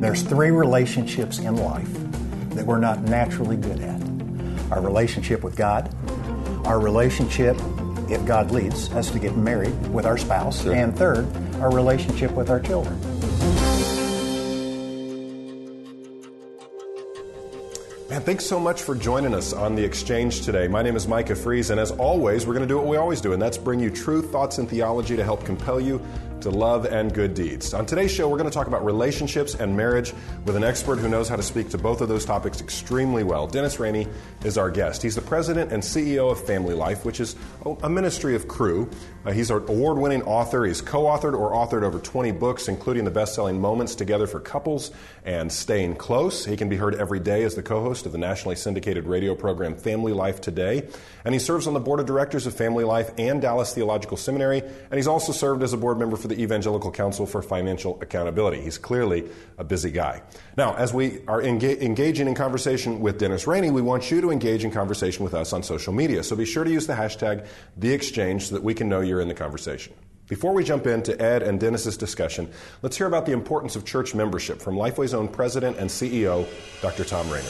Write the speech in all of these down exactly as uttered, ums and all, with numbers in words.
There's three relationships in life that we're not naturally good at. Our relationship with God, our relationship, if God leads us to get married with our spouse, sure. and third, our relationship with our children. Man, thanks so much for joining us on The Exchange today. My name is Micah Fries, and as always, we're going to do what we always do, and that's bring you truth, thoughts, and theology to help compel you to love and good deeds. On today's show, we're going to talk about relationships and marriage with an expert who knows how to speak to both of those topics extremely well. Dennis Rainey is our guest. He's the president and C E O of Family Life, which is a ministry of Cru. Uh, he's an award-winning author. He's co-authored or authored over twenty books, including the best-selling Moments Together for Couples and Staying Close. He can be heard every day as the co-host of the nationally syndicated radio program Family Life Today. And he serves on the board of directors of Family Life and Dallas Theological Seminary. And he's also served as a board member for the Evangelical Council for Financial Accountability. He's clearly a busy guy. Now, as we are enga- engaging in conversation with Dennis Rainey, we want you to engage in conversation with us on social media. So be sure to use the hashtag TheExchange so that we can know you're in the conversation. Before we jump into Ed and Dennis's discussion, let's hear about the importance of church membership from Lifeway's own president and C E O, Doctor Thom Rainer.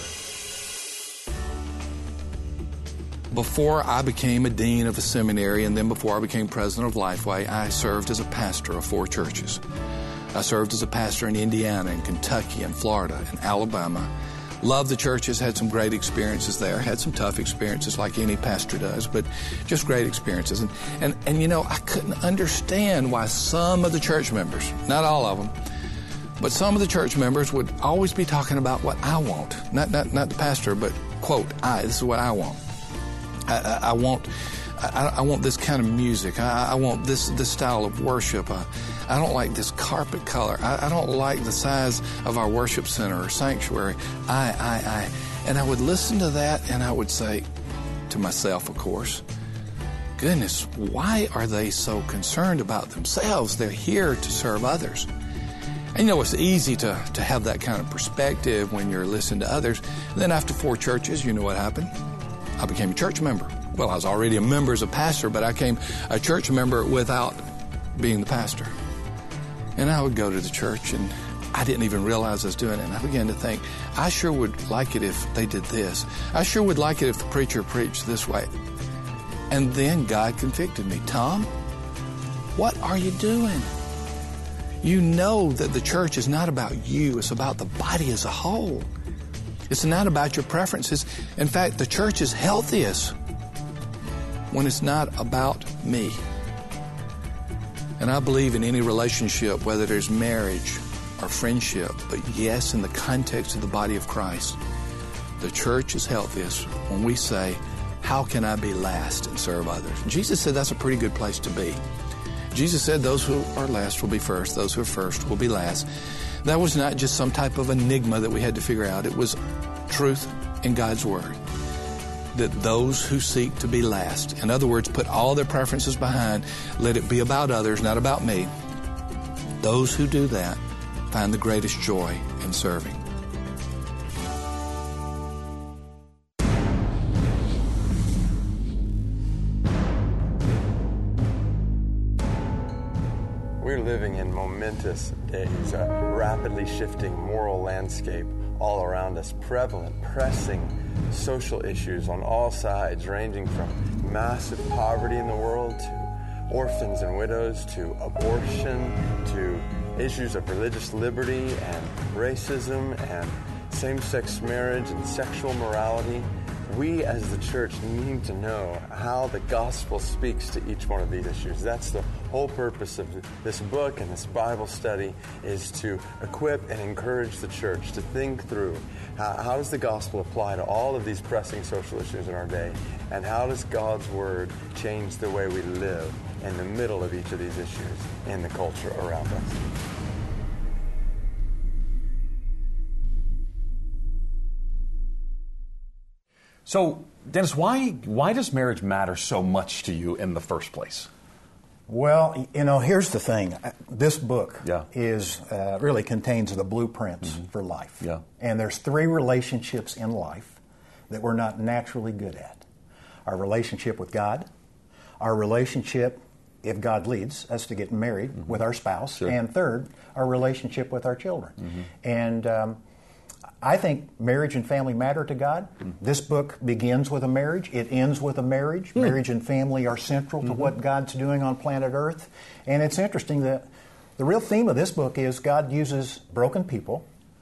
Before I became a dean of a seminary and then before I became president of Lifeway, I served as a pastor of four churches. I served as a pastor in Indiana and Kentucky and Florida and Alabama. Loved the churches, had some great experiences there, had some tough experiences like any pastor does, but just great experiences. And, and, and you know, I couldn't understand why some of the church members, not all of them, but some of the church members would always be talking about what I want. Not, not, not the pastor, but, quote, I, this is what I want. I, I, I want I, I want this kind of music. I, I want this this style of worship. I, I don't like this carpet color. I, I don't like the size of our worship center or sanctuary. I, I, I. And I would listen to that and I would say to myself, of course, goodness, why are they so concerned about themselves? They're here to serve others. And you know, it's easy to, to have that kind of perspective when you're listening to others. And then after four churches, you know what happened? I became a church member. Well, I was already a member as a pastor, but I became a church member without being the pastor. And I would go to the church, and I didn't even realize I was doing it. And I began to think, I sure would like it if they did this. I sure would like it if the preacher preached this way. And then God convicted me. Tom, what are you doing? You know that the church is not about you. It's about the body as a whole. It's not about your preferences. In fact, the church is healthiest when it's not about me. And I believe in any relationship, whether there's marriage or friendship, but yes, in the context of the body of Christ, the church is healthiest when we say, how can I be last and serve others? And Jesus said that's a pretty good place to be. Jesus said those who are last will be first, those who are first will be last. That was not just some type of enigma that we had to figure out. It was truth in God's Word. That those who seek to be last, in other words, put all their preferences behind, let it be about others, not about me. Those who do that find the greatest joy in serving. We're living in momentous days, a rapidly shifting moral landscape all around us, prevalent, pressing social issues on all sides, ranging from massive poverty in the world to orphans and widows to abortion to issues of religious liberty and racism and same-sex marriage and sexual morality. We as the church need to know how the gospel speaks to each one of these issues. That's the whole purpose of this book and this Bible study, is to equip and encourage the church to think through how, how does the gospel apply to all of these pressing social issues in our day, and how does God's word change the way we live in the middle of each of these issues in the culture around us. So, Dennis, why why does marriage matter so much to you in the first place? Well, you know, here's the thing. This book yeah. is uh, really contains the blueprints mm-hmm. for life. Yeah. And there's three relationships in life that we're not naturally good at. Our relationship with God, our relationship, if God leads us to get married mm-hmm. with our spouse, sure. and third, our relationship with our children. Mm-hmm. And um, I think marriage and family matter to God. Mm-hmm. This book begins with a marriage. It ends with a marriage. Mm-hmm. Marriage and family are central to mm-hmm. what God's doing on planet Earth. And it's interesting that the real theme of this book is God uses broken people,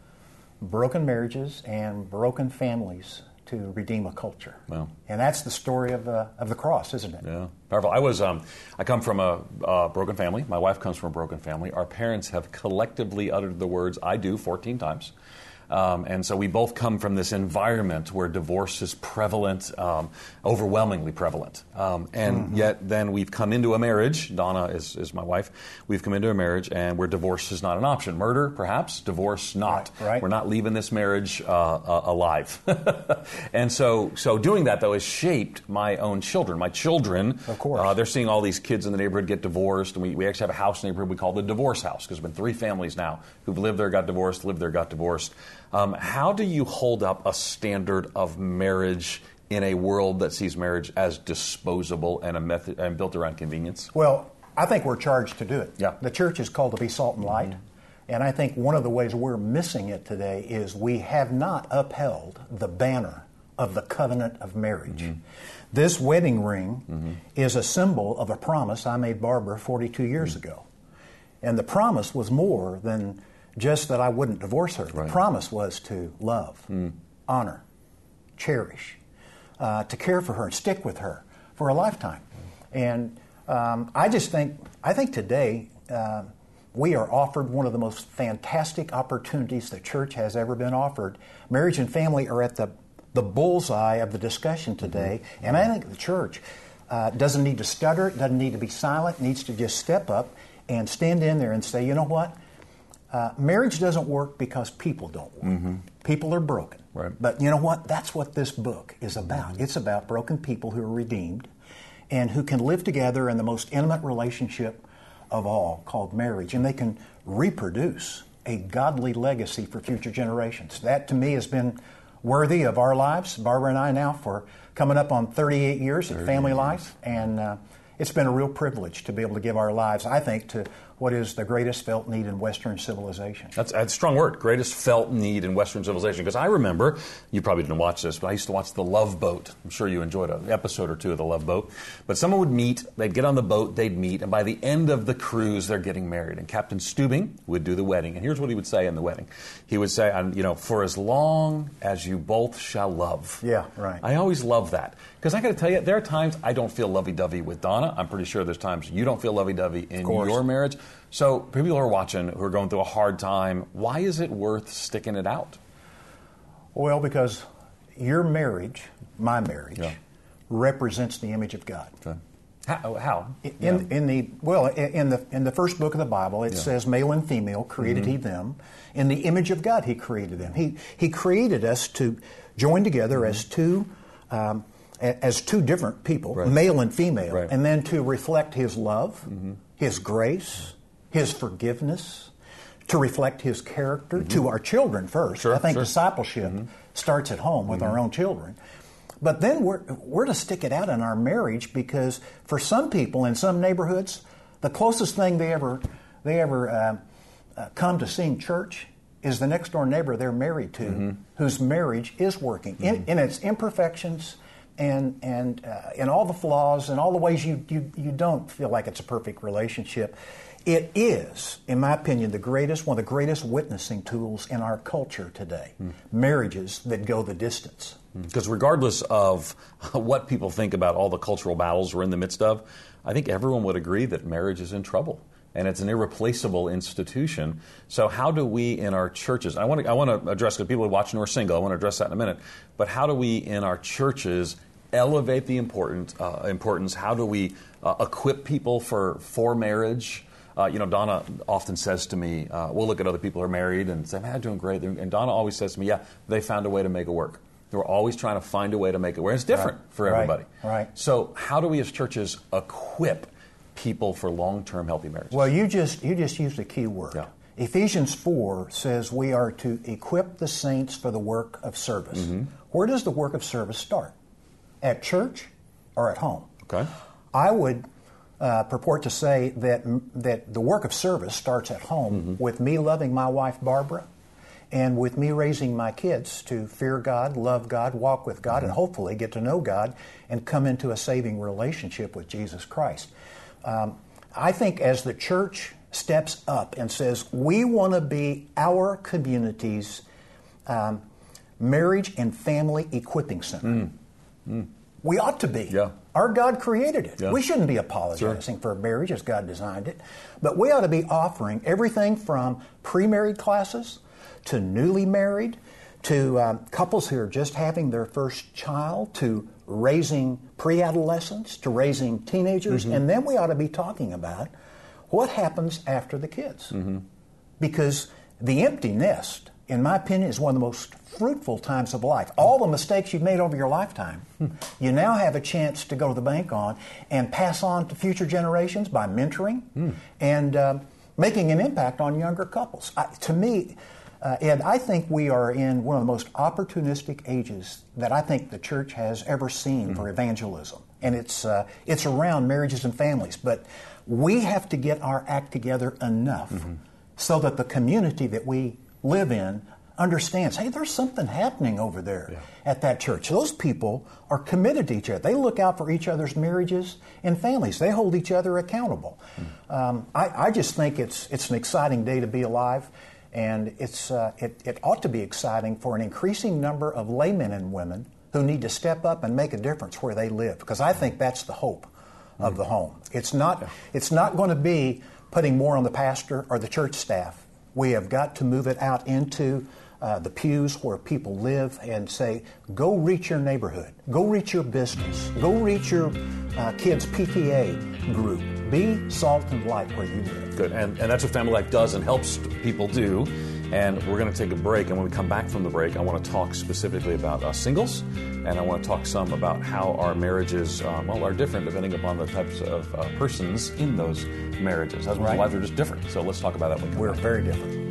broken marriages, and broken families to redeem a culture. Wow. And that's the story of the, of the cross, isn't it? Yeah, powerful. I was, um, I come from a uh, broken family. My wife comes from a broken family. Our parents have collectively uttered the words, "I do," fourteen times. Um, and so we both come from this environment where divorce is prevalent, um, overwhelmingly prevalent. Um, and mm-hmm. yet then we've come into a marriage. Donna is, is my wife. We've come into a marriage and where divorce is not an option. Murder, perhaps. Divorce, not. Right, right. We're not leaving this marriage uh, uh, alive. And so so doing that, though, has shaped my own children. My children, of course, uh, they're seeing all these kids in the neighborhood get divorced. And we, we actually have a house in the neighborhood we call the divorce house, because there's been three families now who've lived there, got divorced, lived there, got divorced. Um, how do you hold up a standard of marriage in a world that sees marriage as disposable and a method and built around convenience? Well, I think we're charged to do it. Yeah. The church is called to be salt and light. Mm-hmm. And I think one of the ways we're missing it today is we have not upheld the banner of the covenant of marriage. Mm-hmm. This wedding ring mm-hmm. is a symbol of a promise I made Barbara forty-two years mm-hmm. ago. And the promise was more than just that I wouldn't divorce her. Right. The promise was to love, mm. honor, cherish, uh, to care for her and stick with her for a lifetime. And um, I just think, I think today uh, we are offered one of the most fantastic opportunities the church has ever been offered. Marriage and family are at the, the bullseye of the discussion today. Mm-hmm. And I think the church uh, doesn't need to stutter, doesn't need to be silent, needs to just step up and stand in there and say, you know what? Uh, marriage doesn't work because people don't work. Mm-hmm. People are broken. Right. But you know what? That's what this book is about. Mm-hmm. It's about broken people who are redeemed and who can live together in the most intimate relationship of all, called marriage. And they can reproduce a godly legacy for future generations. That, to me, has been worthy of our lives, Barbara and I now, for coming up on thirty-eight years of family life. And uh, it's been a real privilege to be able to give our lives, I think, to what is the greatest felt need in Western civilization. That's, that's a strong word, greatest felt need in Western civilization. Because I remember, you probably didn't watch this, but I used to watch The Love Boat. I'm sure you enjoyed an episode or two of The Love Boat. But someone would meet, they'd get on the boat, they'd meet, and by the end of the cruise, they're getting married. And Captain Stubing would do the wedding. And here's what he would say in the wedding. He would say, you know, for as long as you both shall love. Yeah, right. I always love that. Because I got to tell you, there are times I don't feel lovey-dovey with Donna. I'm pretty sure there's times you don't feel lovey-dovey in your marriage. So people who are watching, who are going through a hard time, why is it worth sticking it out? Well, because your marriage, my marriage, yeah. represents the image of God. Okay. How? How? In, yeah. in the well, in the in the first book of the Bible, it yeah. says, "Male and female created mm-hmm. He them. In the image of God, He created them." He He created us to join together mm-hmm. as two. Um, as two different people, right. male and female, right. and then to reflect His love, mm-hmm. His grace, His forgiveness, to reflect His character mm-hmm. to our children first. Sure, I think sure. discipleship mm-hmm. starts at home with mm-hmm. our own children. But then we're, we're to stick it out in our marriage, because for some people in some neighborhoods, the closest thing they ever they ever uh, uh, come to seeing church is the next door neighbor they're married to, mm-hmm. whose marriage is working mm-hmm. in, in its imperfections. And and uh, in all the flaws and all the ways you, you, you don't feel like it's a perfect relationship, it is, in my opinion, the greatest, one of the greatest witnessing tools in our culture today. Mm. Marriages that go the distance. Because regardless of what people think about all the cultural battles we're in the midst of, I think everyone would agree that marriage is in trouble. And it's an irreplaceable institution. So how do we in our churches, I want to I want to address, because people who are watching who are single, I want to address that in a minute, but how do we in our churches elevate the important, uh, importance? How do we uh, equip people for, for marriage? Uh, you know, Donna often says to me, uh, we'll look at other people who are married and say, man, they're doing great. And Donna always says to me, yeah, they found a way to make it work. They were always trying to find a way to make it work. It's different right. for everybody. Right. right. So how do we as churches equip people for long-term healthy marriages? Well, you just you just used a key word. Yeah. Ephesians four says we are to equip the saints for the work of service. Mm-hmm. Where does the work of service start? At church or at home? Okay. I would uh, purport to say that that the work of service starts at home mm-hmm. with me loving my wife Barbara, and with me raising my kids to fear God, love God, walk with God, mm-hmm. and hopefully get to know God and come into a saving relationship with Jesus Christ. Um, I think as the church steps up and says, we want to be our community's um, marriage and family equipping center. Mm. Mm. We ought to be. Yeah. Our God created it. Yeah. We shouldn't be apologizing sure. for marriage as God designed it. But we ought to be offering everything from pre-married classes to newly married, to um, couples who are just having their first child, to raising pre-adolescents, to raising teenagers. Mm-hmm. And then we ought to be talking about what happens after the kids. Mm-hmm. Because the empty nest, in my opinion, is one of the most fruitful times of life. All the mistakes you've made over your lifetime, you now have a chance to go to the bank on and pass on to future generations by mentoring mm. and uh, making an impact on younger couples. I, to me, uh, Ed, I think we are in one of the most opportunistic ages that I think the church has ever seen mm. for evangelism. And it's uh, it's around marriages and families. But we have to get our act together enough mm-hmm. so that the community that we live in understands, hey, there's something happening over there yeah. at that church. Those people are committed to each other. They look out for each other's marriages and families. They hold each other accountable. Mm. Um, I, I just think it's it's an exciting day to be alive, and it's uh, it, it ought to be exciting for an increasing number of laymen and women who need to step up and make a difference where they live, because I think that's the hope mm. of the home. It's not yeah. it's not going to be putting more on the pastor or the church staff. We have got to move it out into uh, the pews where people live and say, go reach your neighborhood, go reach your business, go reach your uh, kids' P T A group. Be salt and light where you live. Good, and, and that's what Family Life does and helps people do. And we're going to take a break, and when we come back from the break, I want to talk specifically about uh, singles, and I want to talk some about how our marriages, um, well, are different depending upon the types of uh, persons in those marriages. Husbands and wives are just different, so let's talk about that when we come We're back. very different.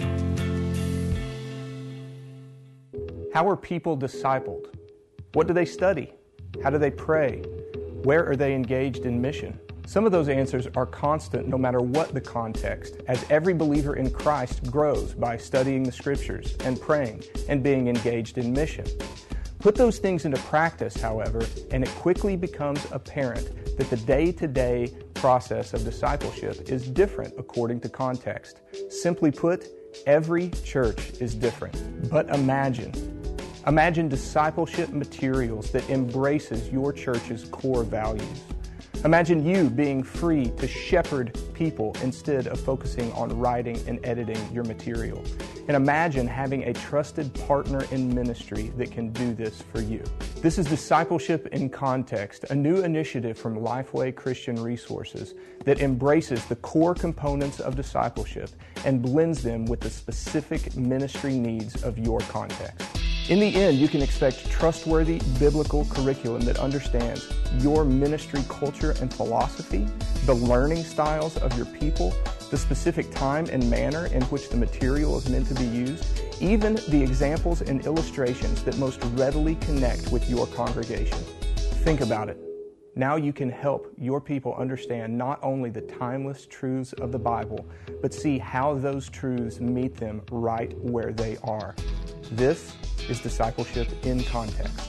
How are people discipled? What do they study? How do they pray? Where are they engaged in mission? Some of those answers are constant no matter what the context, as every believer in Christ grows by studying the Scriptures and praying and being engaged in mission. Put those things into practice, however, and it quickly becomes apparent that the day-to-day process of discipleship is different according to context. Simply put, every church is different. But imagine, imagine discipleship materials that embraces your church's core values. Imagine you being free to shepherd people instead of focusing on writing and editing your material. And imagine having a trusted partner in ministry that can do this for you. This is Discipleship in Context, a new initiative from Lifeway Christian Resources that embraces the core components of discipleship and blends them with the specific ministry needs of your context. In the end, you can expect trustworthy biblical curriculum that understands your ministry culture and philosophy, the learning styles of your people, the specific time and manner in which the material is meant to be used, even the examples and illustrations that most readily connect with your congregation. Think about it. Now you can help your people understand not only the timeless truths of the Bible, but see how those truths meet them right where they are. This is Discipleship in Context.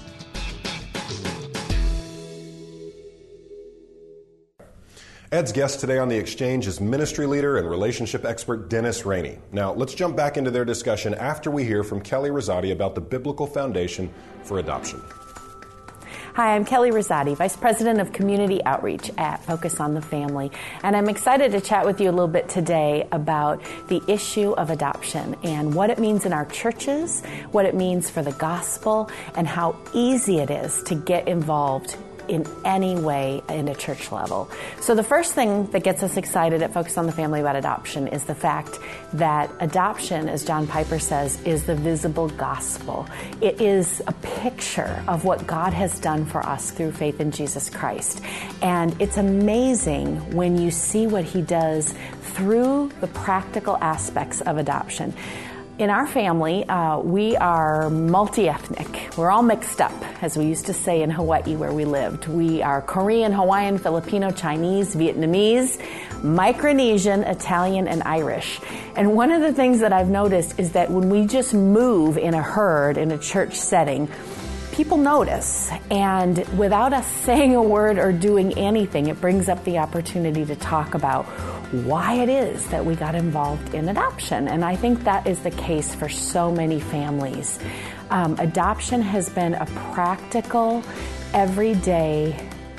Ed's guest today on The Exchange is ministry leader and relationship expert Dennis Rainey. Now, let's jump back into their discussion after we hear from Kelly Rosati about the biblical foundation for adoption. Hi, I'm Kelly Rosati, Vice President of Community Outreach at Focus on the Family, and I'm excited to chat with you a little bit today about the issue of adoption and what it means in our churches, what it means for the gospel, and how easy it is to get involved in any way in a church level. So the first thing that gets us excited at Focus on the Family about adoption is the fact that adoption, as John Piper says, is the visible gospel. It is a picture of what God has done for us through faith in Jesus Christ. And it's amazing when you see what He does through the practical aspects of adoption. In our family, uh, we are multi-ethnic. We're all mixed up, as we used to say in Hawaii where we lived. We are Korean, Hawaiian, Filipino, Chinese, Vietnamese, Micronesian, Italian, and Irish. And one of the things that I've noticed is that when we just move in a herd in a church setting, people notice, and without us saying a word or doing anything, it brings up the opportunity to talk about why it is that we got involved in adoption. And I think that is the case for so many families. Um, adoption has been a practical, everyday,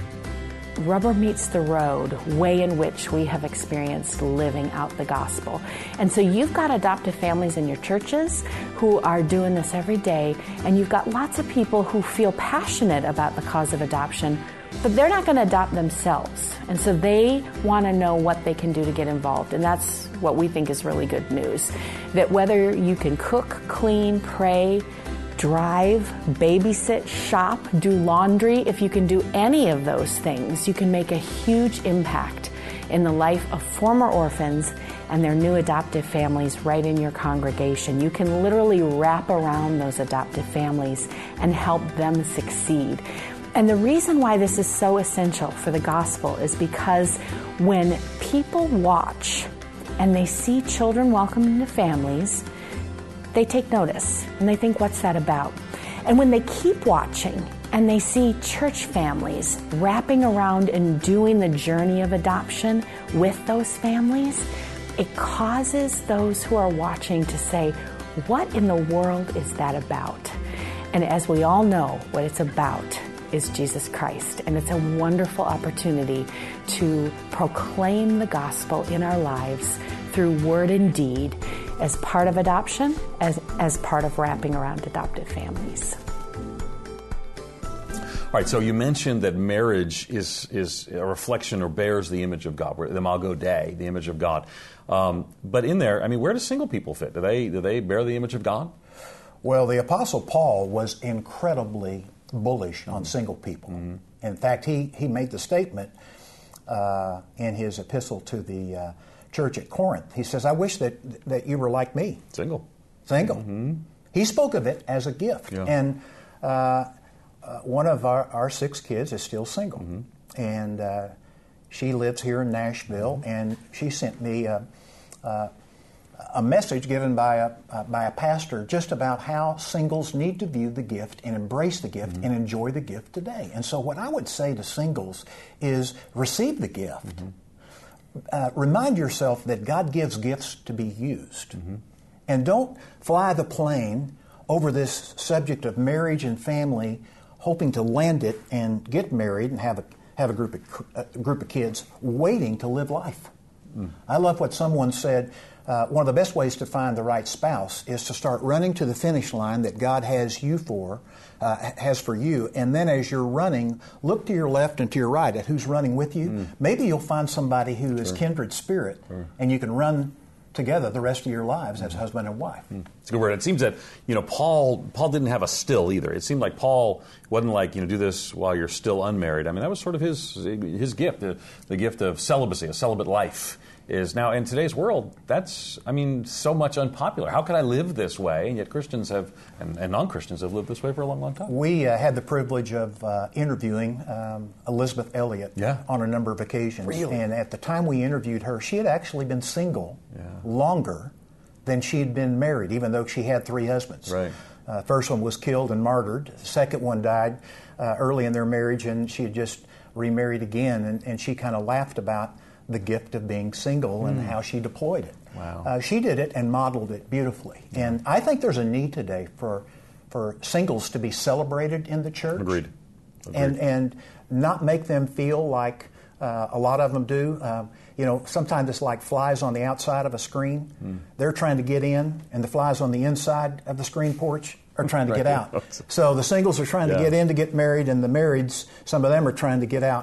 rubber meets the road way in which we have experienced living out the gospel. And so you've got adoptive families in your churches who are doing this every day, and you've got lots of people who feel passionate about the cause of adoption, but they're not going to adopt themselves. And so they want to know what they can do to get involved. And that's what we think is really good news. That whether you can cook, clean, pray, drive, babysit, shop, do laundry, if you can do any of those things, you can make a huge impact in the life of former orphans and their new adoptive families right in your congregation. You can literally wrap around those adoptive families and help them succeed. And the reason why this is so essential for the gospel is because when people watch and they see children welcomed into families, they take notice and they think, what's that about? And when they keep watching and they see church families wrapping around and doing the journey of adoption with those families, it causes those who are watching to say, what in the world is that about? And as we all know, what it's about is Jesus Christ. And it's a wonderful opportunity to proclaim the gospel in our lives through word and deed as part of adoption, as, as part of wrapping around adoptive families. All right, so you mentioned that marriage is is a reflection or bears the image of God, the Imago Dei, the image of God. Um, but in there, I mean, where do single people fit? Do they do they bear the image of God? Well, the Apostle Paul was incredibly bullish on single people. Mm-hmm. In fact, he, he made the statement uh, in his epistle to the uh, church at Corinth. He says, I wish that that you were like me. Single. Single. Mm-hmm. He spoke of it as a gift. Yeah. And uh, uh, one of our, our six kids is still single. Mm-hmm. And uh, she lives here in Nashville, mm-hmm. and she sent me a, a, a message given by a, uh, by a pastor just about how singles need to view the gift and embrace the gift mm-hmm. and enjoy the gift today. And so what I would say to singles is receive the gift. Mm-hmm. Uh, remind yourself that God gives gifts to be used. Mm-hmm. And don't fly the plane over this subject of marriage and family, hoping to land it and get married and have a have a group of a group of kids waiting to live life. Mm. I love what someone said. Uh, one of the best ways to find the right spouse is to start running to the finish line that God has you for, uh, has for you, and then as you're running, look to your left and to your right at who's running with you. Mm. Maybe you'll find somebody who is sure. kindred spirit, sure. and you can run together the rest of your lives as husband and wife. Mm. It's a good word. It seems that, you know, Paul Paul didn't have a still either. It seemed like Paul wasn't like, you know, do this while you're still unmarried. I mean, that was sort of his his gift, the, the gift of celibacy, a celibate life. Is now in today's world, that's, I mean, so much unpopular. How can I live this way? And yet Christians have, and, and non-Christians have lived this way for a long, long time. We uh, had the privilege of uh, interviewing um, Elizabeth Elliot yeah. on a number of occasions. Really? And at the time we interviewed her, she had actually been single yeah. longer than she had been married, even though she had three husbands. Right. Uh, first one was killed and martyred. The second one died uh, early in their marriage, and she had just remarried again. And, and she kind of laughed about the gift of being single mm. and how she deployed it. Wow. Uh, she did it and modeled it beautifully. Yeah. And I think there's a need today for for singles to be celebrated in the church. Agreed. Agreed. And and not make them feel like uh, a lot of them do. Uh, you know, sometimes it's like flies on the outside of a screen. Mm. They're trying to get in, and the flies on the inside of the screen porch are trying to right. get out. So the singles are trying yeah. to get in to get married, and the marrieds, some of them are trying to get out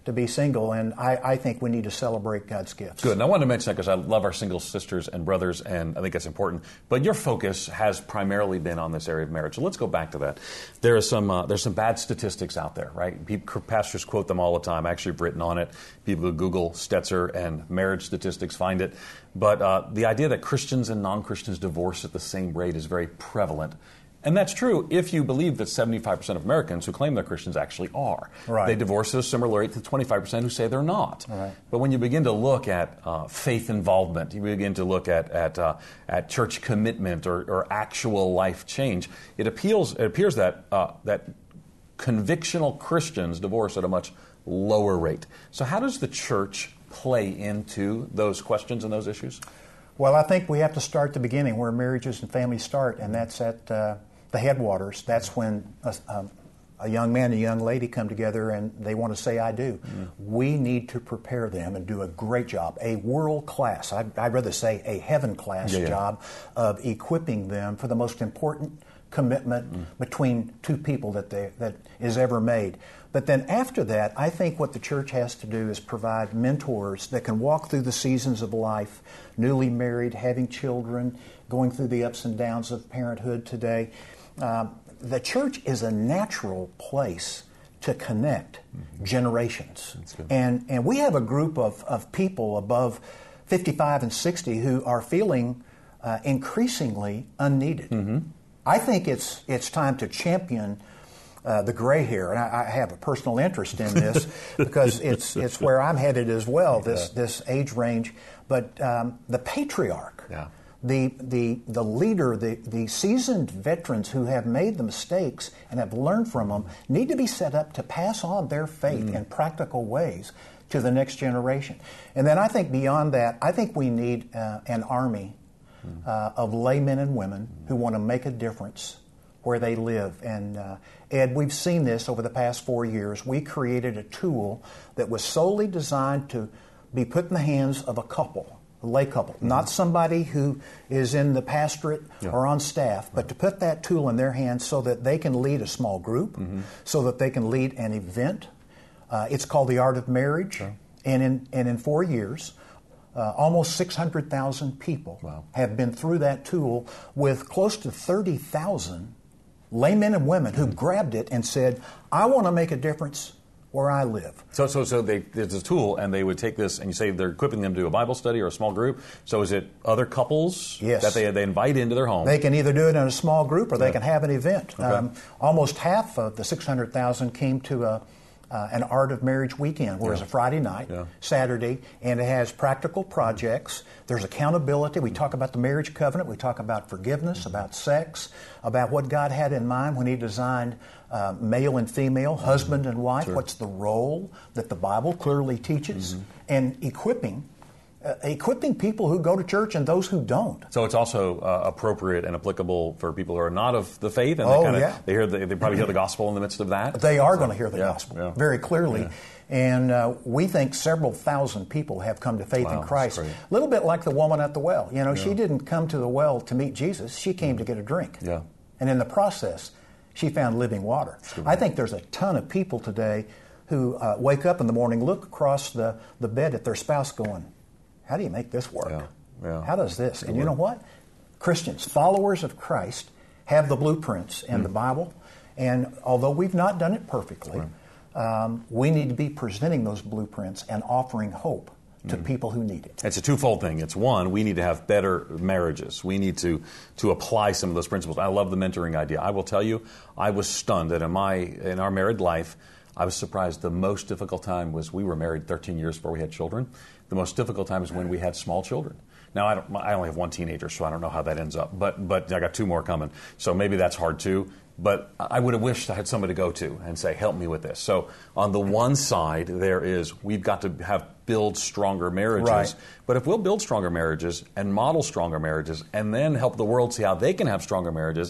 to be single, and I, I think we need to celebrate God's gifts. Good. And I wanted to mention that because I love our single sisters and brothers, and I think that's important. But your focus has primarily been on this area of marriage. So let's go back to that. There are some uh, there's some bad statistics out there, right? People, pastors quote them all the time. I actually have written on it. People who Google Stetzer and marriage statistics find it. But uh, the idea that Christians and non-Christians divorce at the same rate is very prevalent. And that's true if you believe that seventy-five percent of Americans who claim they're Christians actually are. Right. They divorce at a similar rate to twenty-five percent who say they're not. Right. But when you begin to look at uh, faith involvement, you begin to look at at, uh, at church commitment or, or actual life change, it appeals. It appears that uh, that convictional Christians divorce at a much lower rate. So how does the church play into those questions and those issues? Well, I think we have to start at the beginning where marriages and families start, and that's at uh, the headwaters. That's when a, a, a young man and a young lady come together and they want to say, I do. Mm. We need to prepare them and do a great job, a world-class, I'd, I'd rather say a heaven-class yeah, yeah. job of equipping them for the most important commitment mm. between two people that they, that is ever made. But then after that, I think what the church has to do is provide mentors that can walk through the seasons of life, newly married, having children, going through the ups and downs of parenthood today. Um, the church is a natural place to connect mm-hmm. generations. And and we have a group of, of people above fifty-five and sixty who are feeling uh, increasingly unneeded. Mm-hmm. I think it's it's time to champion Uh, the gray hair, and I, I have a personal interest in this because it's it's where I'm headed as well. This yeah. this age range, but um, the patriarch, yeah. the the the leader, the the seasoned veterans who have made the mistakes and have learned from them need to be set up to pass on their faith mm. in practical ways to the next generation. And then I think beyond that, I think we need uh, an army mm. uh, of laymen and women mm. who want to make a difference where they live. And uh, Ed, we've seen this over the past four years. We created a tool that was solely designed to be put in the hands of a couple, a lay couple, mm-hmm. not somebody who is in the pastorate yeah. or on staff, but to put that tool in their hands so that they can lead a small group, mm-hmm. so that they can lead an event. Uh, it's called The Art of Marriage. Okay. And in and in four years, Uh, almost six hundred thousand people wow. have been through that tool, with close to thirty thousand laymen and women who grabbed it and said, I want to make a difference where I live. So so, so they, there's a tool, and they would take this, and you say they're equipping them to do a Bible study or a small group. So is it other couples yes. that they, they invite into their home? They can either do it in a small group or they yeah. can have an event. Okay. Um, almost half of the six hundred thousand came to a Uh, an Art of Marriage weekend, where yeah. it's a Friday night, yeah. Saturday, and it has practical projects. There's accountability. We talk about the marriage covenant. We talk about forgiveness, mm-hmm. about sex, about what God had in mind when He designed uh, male and female, mm-hmm. husband and wife. Sure. What's the role that the Bible clearly teaches? Mm-hmm. And equipping Uh, equipping people who go to church and those who don't. So it's also uh, appropriate and applicable for people who are not of the faith, and oh, they, kinda, yeah. they hear the, they probably hear the gospel in the midst of that. They are so, going to hear the yeah, gospel yeah. very clearly, yeah. and uh, we think several thousand people have come to faith wow, in Christ. A little bit like the woman at the well. You know, yeah. she didn't come to the well to meet Jesus; she came to get a drink. Yeah. And in the process, she found living water. I think there's a ton of people today who uh, wake up in the morning, look across the, the bed at their spouse, going, how do you make this work? Yeah, yeah. How does this? And you know what? Christians, followers of Christ, have the blueprints in mm. the Bible. And although we've not done it perfectly, right. um, we need to be presenting those blueprints and offering hope to mm. people who need it. It's a twofold thing. It's one, we need to have better marriages. We need to, to apply some of those principles. I love the mentoring idea. I will tell you, I was stunned that in my in our married life, I was surprised the most difficult time was we were married thirteen years before we had children. The most difficult time is when we had small children. Now, I, don't, I only have one teenager, so I don't know how that ends up. But but I got two more coming, so maybe that's hard too. But I would have wished I had somebody to go to and say, help me with this. So on the one side, there is, we've got to have build stronger marriages. Right. But if we'll build stronger marriages and model stronger marriages and then help the world see how they can have stronger marriages,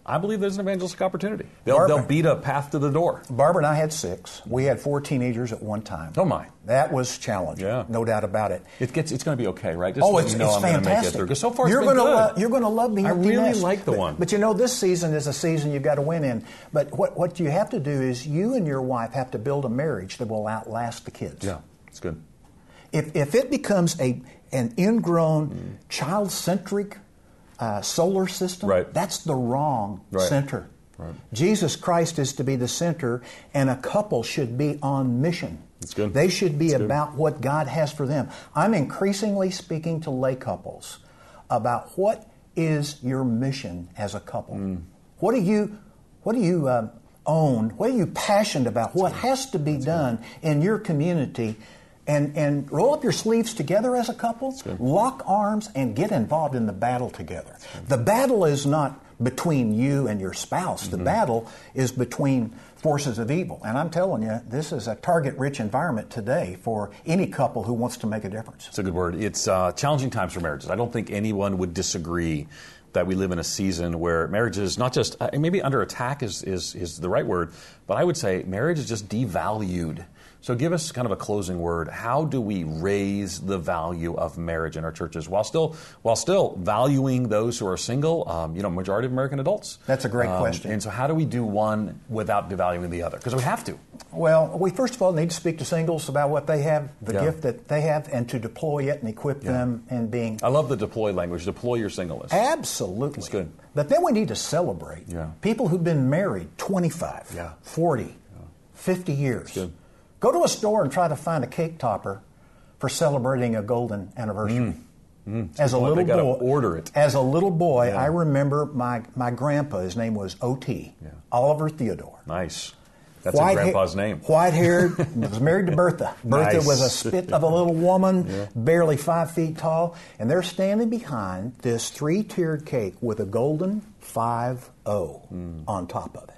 I believe there's an evangelistic opportunity. They'll, Barbara, they'll beat a path to the door. Barbara and I had six. We had four teenagers at one time. Oh, my. That was challenging, Yeah. no doubt about it. It gets, it's going to be okay, right? Just Oh, let it's, me know it's I'm going to make it fantastic. through. Because so far it's you're been gonna good. Lo- you're going to love being I empty really nest. like the but, one. But you know, this season is a season you've got to win in. But what, what you have to do is you and your wife have to build a marriage that will outlast the kids. Yeah, it's good. If, if it becomes a an ingrown, mm. child-centric uh, solar system, right. that's the wrong right. center. Right. Jesus Christ is to be the center, and a couple should be on mission. That's good. They should be That's about good. what God has for them. I'm increasingly speaking to lay couples about what is your mission as a couple. Mm. What do you, what do you uh, own? What are you passionate about? What has to be That's done good. in your community? And, and roll up your sleeves together as a couple, lock arms, and get involved in the battle together. The battle is not between you and your spouse. The mm-hmm. battle is between forces of evil. And I'm telling you, this is a target-rich environment today for any couple who wants to make a difference. It's a good word. It's uh, challenging times for marriages. I don't think anyone would disagree that we live in a season where marriage is not just, uh, maybe under attack is, is, is the right word, but I would say marriage is just devalued. So give us kind of a closing word. How do we raise the value of marriage in our churches while still while still valuing those who are single, um, you know, majority of American adults? That's a great um, question. And so how do we do one without devaluing the other? Because we have to. Well, we first of all need to speak to singles about what they have, the yeah. gift that they have, and to deploy it and equip yeah. them in being... I love the deploy language. Deploy your singleness. Absolutely. It's good. But then we need to celebrate yeah. people who've been married twenty-five, yeah. forty, yeah. fifty years. It's good. Go to a store and try to find a cake topper for celebrating a golden anniversary. Mm. Mm. As a little they gotta boy, order it. As a little boy, yeah. I remember my, my grandpa. His name was O T Yeah. Oliver Theodore. Nice. That's White a grandpa's ha- name. White-haired, was married to Bertha. Bertha Nice. was a spit of a little woman, yeah. barely five feet tall, and they're standing behind this three-tiered cake with a golden five oh mm. on top of it.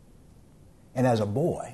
And as a boy,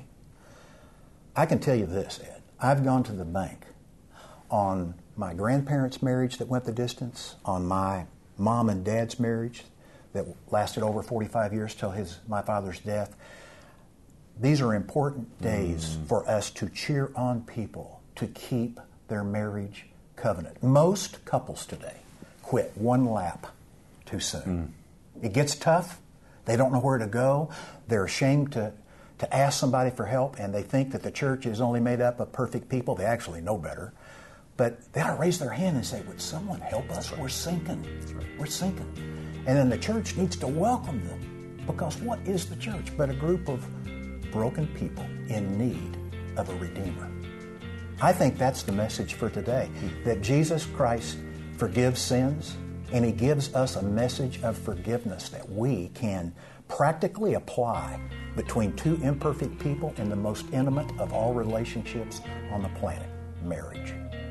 I can tell you this, Ed. I've gone to the bank on my grandparents' marriage that went the distance, on my mom and dad's marriage that lasted over forty-five years till his my father's death. These are important days mm. for us to cheer on people to keep their marriage covenant. Most couples today quit one lap too soon. Mm. It gets tough. They don't know where to go. They're ashamed to to ask somebody for help, and they think that the church is only made up of perfect people. They actually know better. But they ought to raise their hand and say, would someone help us? We're sinking. We're sinking. And then the church needs to welcome them, because what is the church but a group of broken people in need of a Redeemer? I think that's the message for today, that Jesus Christ forgives sins, and He gives us a message of forgiveness that we can practically apply between two imperfect people in the most intimate of all relationships on the planet, marriage.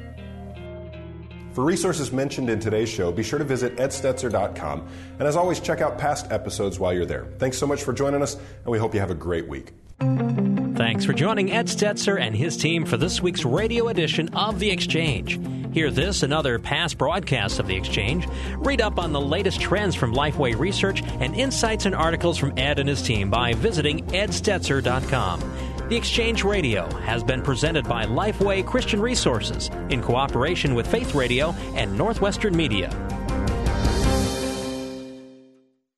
For resources mentioned in today's show, be sure to visit ed stetzer dot com. And as always, check out past episodes while you're there. Thanks so much for joining us, and we hope you have a great week. Thanks for joining Ed Stetzer and his team for this week's radio edition of The Exchange. Hear this and other past broadcasts of The Exchange. Read up on the latest trends from Lifeway Research and insights and articles from Ed and his team by visiting ed stetzer dot com. The Exchange Radio has been presented by Lifeway Christian Resources in cooperation with Faith Radio and Northwestern Media.